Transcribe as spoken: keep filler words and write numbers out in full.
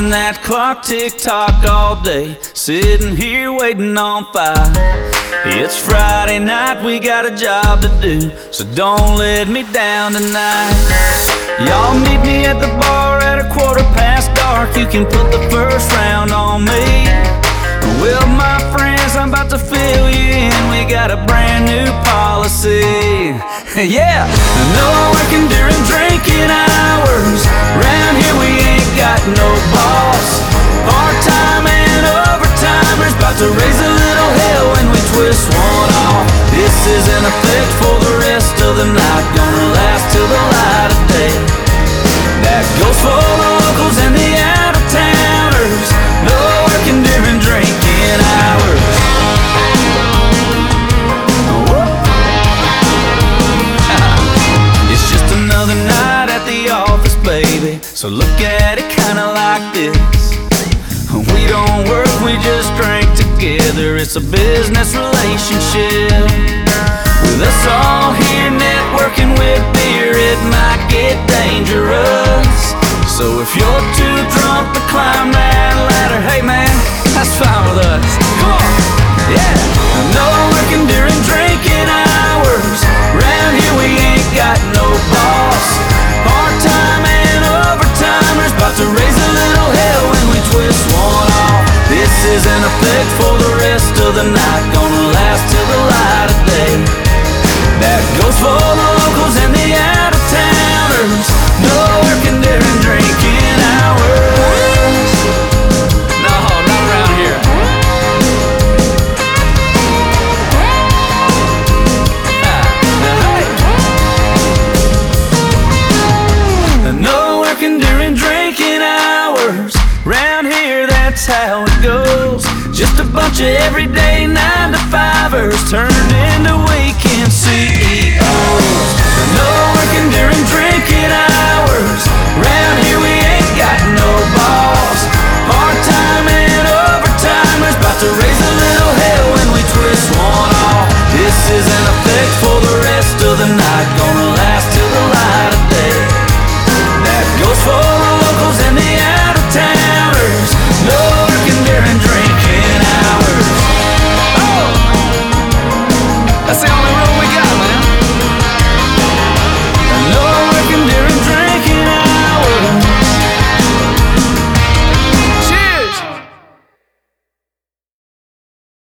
watching that clock tick-tock all day, sitting here waiting on five. It's Friday night, we got a job to do, so don't let me down tonight. Y'all meet me at the bar at a quarter past dark. You can put the first round on me. Well, my friends, I'm about to fill you in. We got a brand new policy. Yeah, no working during drinking hours. Round here we ain't got no boss. Part-time and overtimers, about to raise a little hell when we twist one off. This is in effect for the rest of the night, gonna last till the light of day. That goes for the locals and the out-of-towners. No working during drinking hours. It's just another night at the office, baby, so look at it kinda like this. We don't work, we just drink together. It's a business relationship. With us all here networking with beer, it might get dangerous. So if you're too drunk to climb that ladder, hey man, that's fine with us. Come on, yeah. No working during drinking hours. Round here we ain't got no boss. Part-time and overtimers, about to raise a little hell when we twist one off. This is in effect for the rest of the night, gonna last till the light of day. That goes for the locals and the out-of-towners. No working during drinking hours. No, not around here. No working during drinking hours. Round here, that's how it goes. Just a bunch of everyday nine to fivers turned into weekend C E Os.